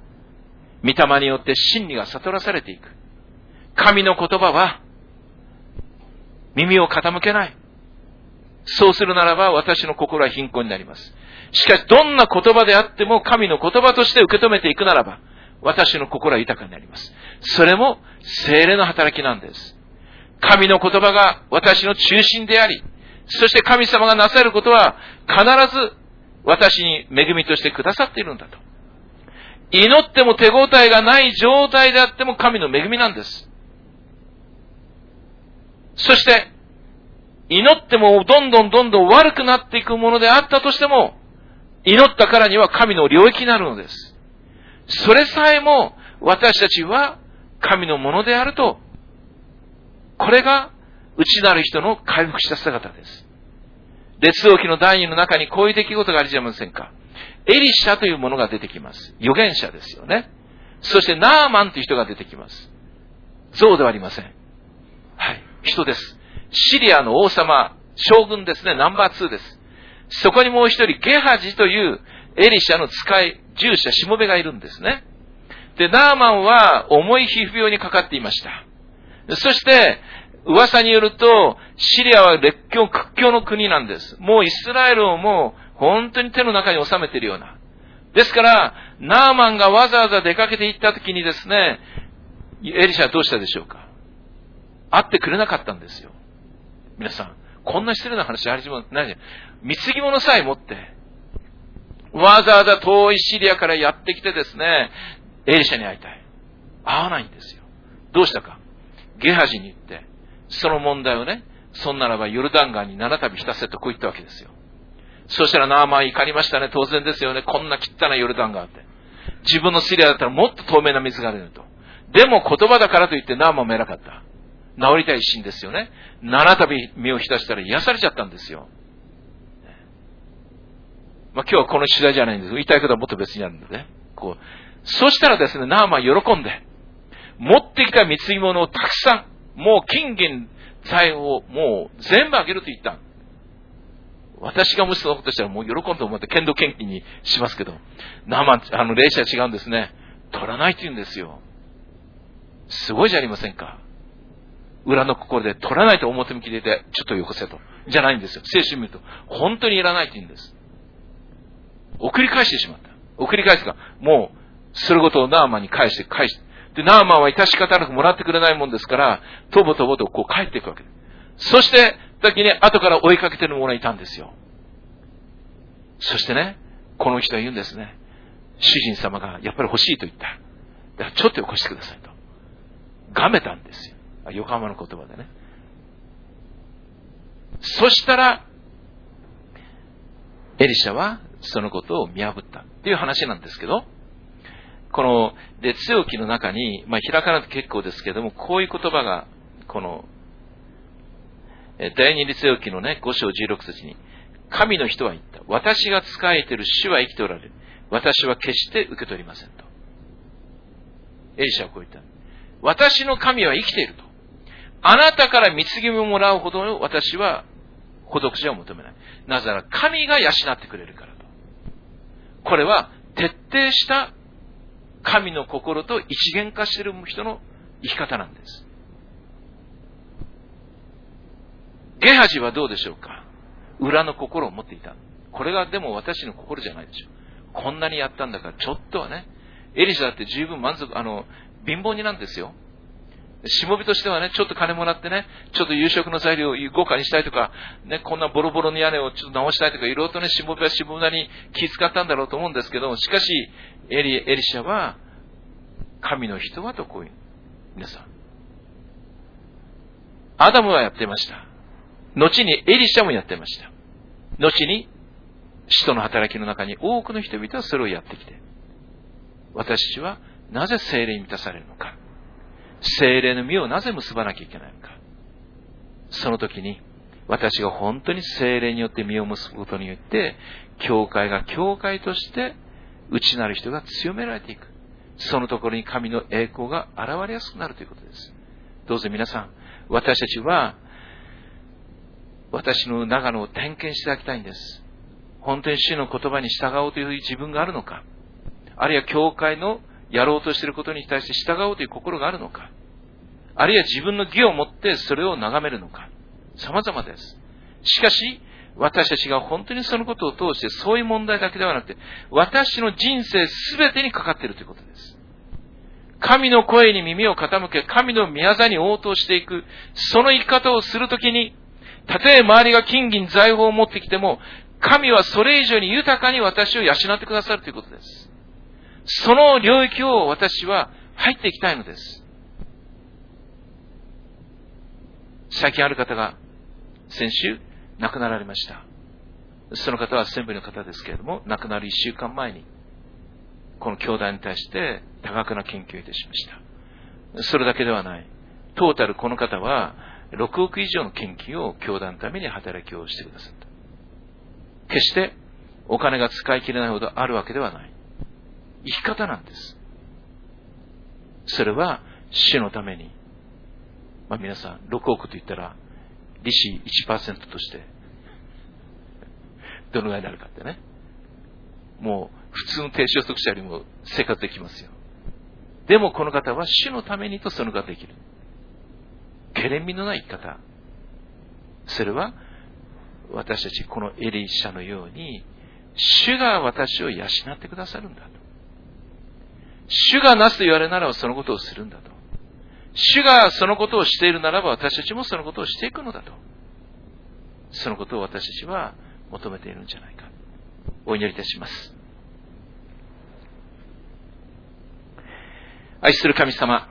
御霊によって真理が悟らされていく。神の言葉は耳を傾けない。そうするならば私の心は貧困になります。しかしどんな言葉であっても神の言葉として受け止めていくならば私の心は豊かになります。それも聖霊の働きなんです。神の言葉が私の中心であり、そして神様がなさることは必ず私に恵みとしてくださっているんだと。祈っても手応えがない状態であっても神の恵みなんです。そして祈ってもどんどんどんどん悪くなっていくものであったとしても、祈ったからには神の領域になるのです。それさえも私たちは神のものであると、これが内なる人の回復した姿です。列王記の第二の中にこういう出来事がありじゃありませんか。エリシャというものが出てきます。預言者ですよね。そしてナーマンという人が出てきます。象ではありません。はい、人です。シリアの王様、将軍ですね、ナンバーツーです。そこにもう一人、ゲハジというエリシャの使い、従者、しもべがいるんですね。で、ナーマンは重い皮膚病にかかっていました。そして、噂によると、シリアは列強、屈強の国なんです。もうイスラエルをもう本当に手の中に収めているような。ですから、ナーマンがわざわざ出かけて行った時にですね、エリシャはどうしたでしょうか。会ってくれなかったんですよ。皆さん、こんな失礼な話ありじゃないじゃん。貢ぎ物さえ持って、わざわざ遠いシリアからやってきてですね、エリシャに会いたい。会わないんですよ。どうしたか。ゲハジに行って、その問題をね、そんならばヨルダン川に七度浸せとこう言ったわけですよ。そしたらナーマン怒りましたね。当然ですよね。こんな汚いヨルダン川って。自分のシリアだったらもっと透明な水が出ると。でも言葉だからといってナーマンも偉かった。治りたい一心ですよね。七度身を浸したら癒されちゃったんですよ。まあ今日はこの次第じゃないんです。言いたいことはもっと別にあるんでね。こう。そしたらですね、ナーマン喜んで、持ってきた貢ぎ物をたくさん、もう金銀財をもう全部あげると言った。私がもしそのことしたらもう喜んで思って剣道献金にしますけど、ナーマン、あの、霊視は違うんですね。取らないって言うんですよ。すごいじゃありませんか。裏の心で取らないと表向きでて、ちょっとよこせと。じゃないんですよ。聖書を見ると、本当にいらないって言うんです。送り返してしまった。送り返すか、もう、それごとをナーマンに返して返して。で、ナーマンは致し方なくもらってくれないもんですから、とぼとぼとこう帰っていくわけです。そして、時に後から追いかけてる者がいたんですよ。そしてね、この人は言うんですね。主人様がやっぱり欲しいと言った。だからちょっとよこしてくださいと。がめたんですよ。横浜の言葉でね。そしたら、エリシャはそのことを見破ったっていう話なんですけど、この列王記の中に、まあ開かなくて結構ですけども、こういう言葉が、この、第二列王記のね、ご章じゅうろく節に、神の人は言った。私が仕えている主は生きておられる。私は決して受け取りませんと。エリシャはこう言った。私の神は生きていると。あなたから貢ぎをもらうほど私は孤独者を求めない。なぜなら神が養ってくれるからと。これは徹底した神の心と一元化している人の生き方なんです。ゲハジはどうでしょうか。裏の心を持っていた。これがでも私の心じゃないでしょう。こんなにやったんだからちょっとはね。エリシャだって十分満足、あの、貧乏人なんですよ。しもべとしてはね、ちょっと金もらってね、ちょっと夕食の材料を豪華にしたいとか、ね、こんなボロボロの屋根をちょっと直したいとか、いろいろとね、しもべはしもべなりに気遣ったんだろうと思うんですけど、しかし、エリ、エリシャは、神の人はとこういう。皆さん。アダムはやってました。後にエリシャもやってました。後に、使徒の働きの中に多くの人々はそれをやってきて、私たちはなぜ聖霊に満たされるのか。聖霊の実をなぜ結ばなきゃいけないのか。その時に私が本当に聖霊によって実を結ぶことによって教会が教会として内なる人が強められていく。そのところに神の栄光が現れやすくなるということです。どうぞ皆さん、私たちは私の長野を点検していただきたいんです。本当に主の言葉に従おうという自分があるのか、あるいは教会のやろうとしていることに対して従おうという心があるのか、あるいは自分の義を持ってそれを眺めるのか、様々です。しかし、私たちが本当にそのことを通して、そういう問題だけではなくて、私の人生すべてにかかっているということです。神の声に耳を傾け、神の御業に応答していく、その生き方をするときに、たとえ周りが金銀財宝を持ってきても、神はそれ以上に豊かに私を養ってくださるということです。その領域を私は入っていきたいのです。最近ある方が先週亡くなられました。その方は専務の方ですけれども、亡くなる一週間前にこの教団に対して多額な献金をいたしました。それだけではない。トータルこの方はろくおく以上の献金を教団のために働きをしてくださった。決してお金が使い切れないほどあるわけではない。生き方なんです。それは主のために。まあ皆さん、ろくおくと言ったら利子 いちパーセント としてどのぐらいになるかってね。もう普通の低所得者よりも生活できますよ。でもこの方は主のためにとそのができる。けれんみのない生き方。それは私たちこのエリシャのように、主が私を養ってくださるんだと。主がなすと言われるならばそのことをするんだと。主がそのことをしているならば私たちもそのことをしていくのだと。そのことを私たちは求めているんじゃないか。お祈りいたします。愛する神様、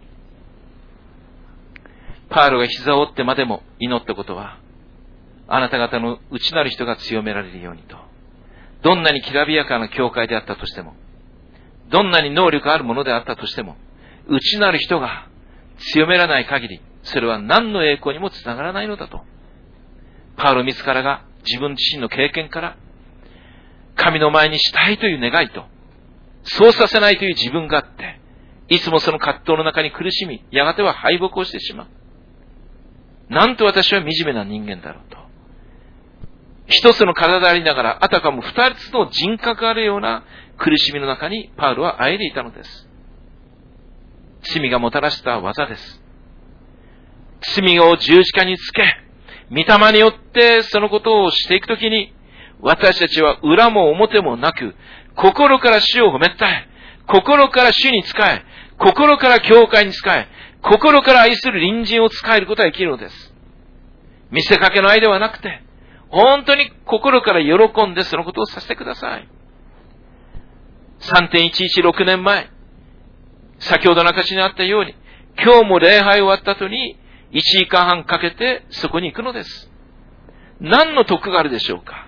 パウロが膝を折ってまでも祈ったことは、あなた方の内なる人が強められるようにと。どんなにきらびやかな教会であったとしても、どんなに能力あるものであったとしても、内なる人が強めらない限り、それは何の栄光にもつながらないのだと。パウロ自らが自分自身の経験から、神の前にしたいという願いと、そうさせないという自分があって、いつもその葛藤の中に苦しみ、やがては敗北をしてしまう。なんと私は惨めな人間だろうと。一つの体でありながら、あたかも二つの人格があるような苦しみの中にパウロはあえいでいたのです。罪がもたらした技です。罪を十字架につけ、御霊によってそのことをしていくときに、私たちは裏も表もなく、心から主を褒めたい。心から主に仕え、心から教会に仕え、心から愛する隣人を仕えることができるのです。見せかけの愛ではなくて、本当に心から喜んでそのことをさせてください。さんてんいちいちろくねんまえ、先ほどの証にあったように、今日も礼拝終わった後にいちじかんはんかけてそこに行くのです。何の得があるでしょうか。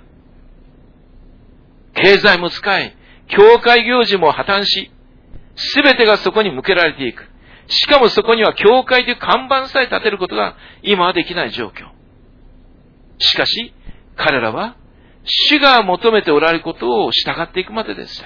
経済も使い、教会行事も破綻し、すべてがそこに向けられていく。しかもそこには教会という看板さえ立てることが今はできない状況。しかし、彼らは主が求めておられることを従っていくまででした。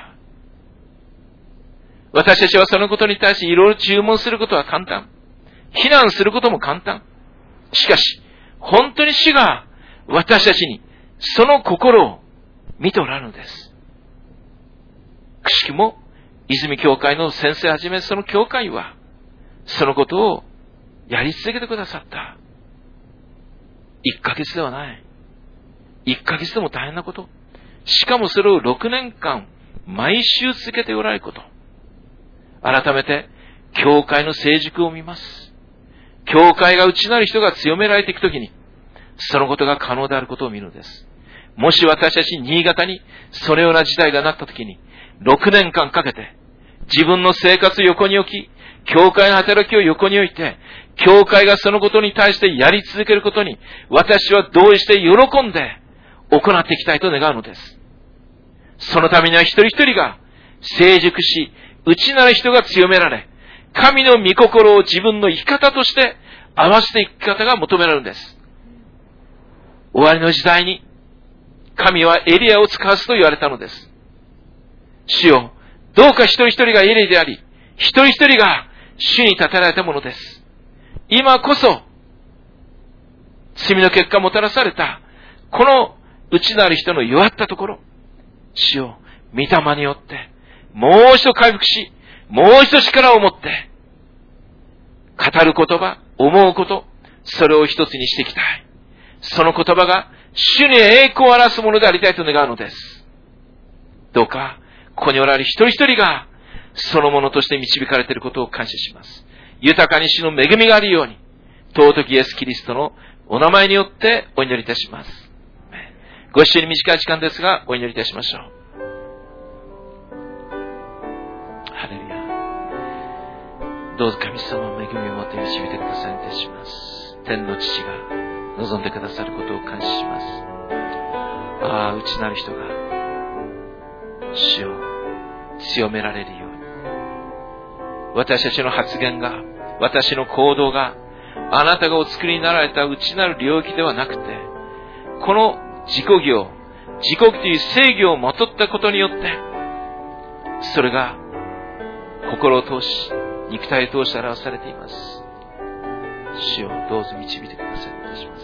私たちはそのことに対していろいろ注文することは簡単。非難することも簡単。しかし、本当に主が私たちにその心を見ておられるのです。くしくも、泉教会の先生はじめその教会は、そのことをやり続けてくださった。いっかげつではない。いっかげつでも大変なこと。しかもそれをろくねんかん、毎週続けておられること。改めて、教会の成熟を見ます。教会が内なる人が強められていくときに、そのことが可能であることを見るのです。もし私たち新潟にそのような事態がなったときに、ろくねんかんかけて、自分の生活を横に置き、教会の働きを横に置いて、教会がそのことに対してやり続けることに、私は同意して喜んで行っていきたいと願うのです。そのためには一人一人が成熟し、内なる人が強められ、神の御心を自分の生き方として合わせていく方が求められるんです。終わりの時代に、神はエリアを使わすと言われたのです。主よ、どうか一人一人がエリアであり、一人一人が主に立てられたものです。今こそ、罪の結果もたらされた、この内なる人の弱ったところ、主よ、御霊によって、もう一度回復し、 もう一度力を持って、語る言葉、思うこと、それを一つにしていきたい。その言葉が主に栄光を表すものでありたいと願うのです。どうか、ここにおられる一人一人が、そのものとして導かれていることを感謝します。豊かに主の恵みがあるように、尊きイエス・キリストのお名前によってお祈りいたします。ご一緒に短い時間ですが、お祈りいたしましょう。ハレルヤ。どうぞ神様の恵みをもって導いてくださいいたします。天の父が望んでくださることを感謝します。ああ、内なる人が主を強められるように、私たちの発言が、私の行動が、あなたがお作りになられた内なる領域ではなくて、この自己業、自己という制御をまとったことによって、それが心を通し、肉体を通して表されています。主をどうぞ導いてくださいいたします。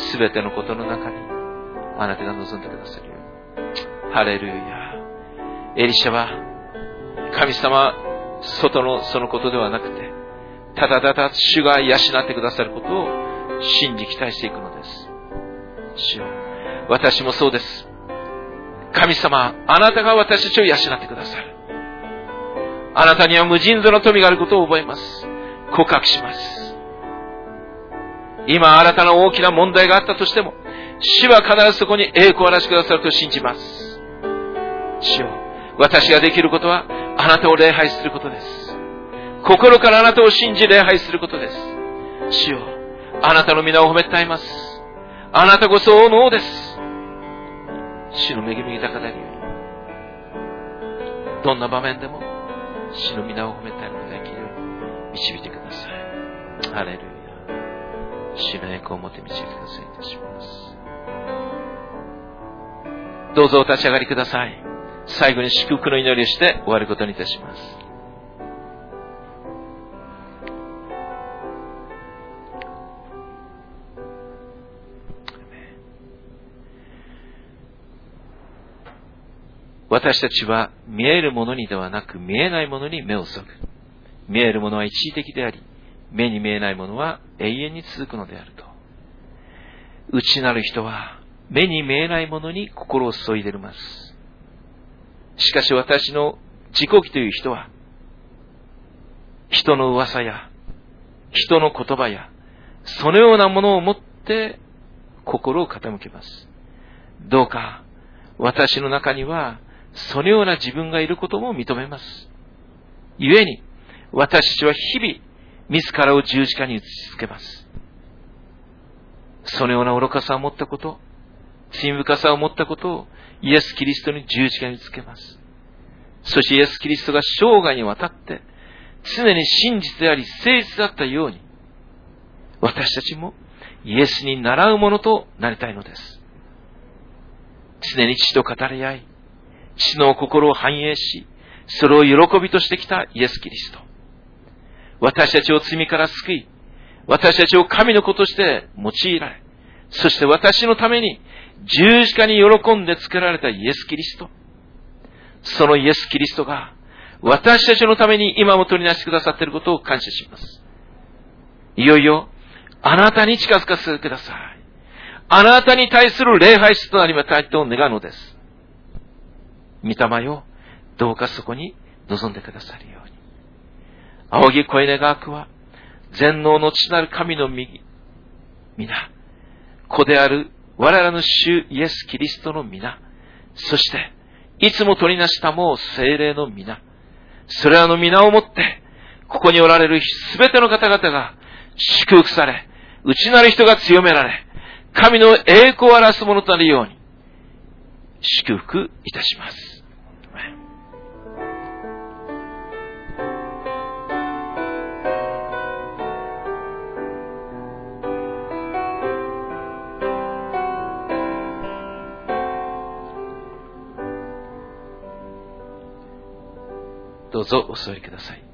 すべてのことの中に、あなたが望んでくださるように。ハレルヤ。エリシャは、神様、外のそのことではなくて、ただただ主が養ってくださることを信じ期待していくのです。主よ、私もそうです。神様、あなたが私たちを養ってくださる。あなたには無尽蔵の富があることを覚えます。告白します。今新たな大きな問題があったとしても、主は必ずそこに栄光を表してくださると信じます。主よ、私ができることはあなたを礼拝することです。心からあなたを信じ礼拝することです。主よ、あなたの皆を褒めたたえます。あなたこそ王の王です。主の恵み豊かなるように、どんな場面でも主の皆を褒めたたえることができるように導いてください。ハレルヤ。主の栄光をもって導いてくださいいたします。どうぞお立ち上がりください。最後に祝福の祈りをして終わることにいたします。私たちは見えるものにではなく見えないものに目を注ぐ。見えるものは一時的であり、目に見えないものは永遠に続くのであると。内なる人は目に見えないものに心を注いでいます。しかし私の自己義という人は、人の噂や人の言葉やそのようなものをもって心を傾けます。どうか私の中にはそのような自分がいることも認めます。故に私たちは日々自らを十字架に打ち続けます。そのような愚かさを持ったこと、罪深さを持ったことをイエス・キリストに十字架につけます。そしてイエス・キリストが生涯にわたって常に真実であり誠実だったように、私たちもイエスに倣うものとなりたいのです。常に父と語り合い、父の心を反映し、それを喜びとしてきたイエス・キリスト。私たちを罪から救い、私たちを神の子として用いられ、そして私のために十字架に喜んで作られたイエス・キリスト。そのイエス・キリストが私たちのために今も取りなしてくださっていることを感謝します。いよいよあなたに近づかせてください。あなたに対する礼拝室となりたいと願うのです。御霊よ、どうかそこに臨んでくださるように。仰ぎ声願わくは、全能の父なる神の御皆、子である我らの主イエス・キリストの皆、そして、いつも取りなしたもう聖霊の皆、それらの皆をもって、ここにおられるすべての方々が祝福され、内なる人が強められ、神の栄光を表すものとなるように、祝福いたします。どうぞお座りください。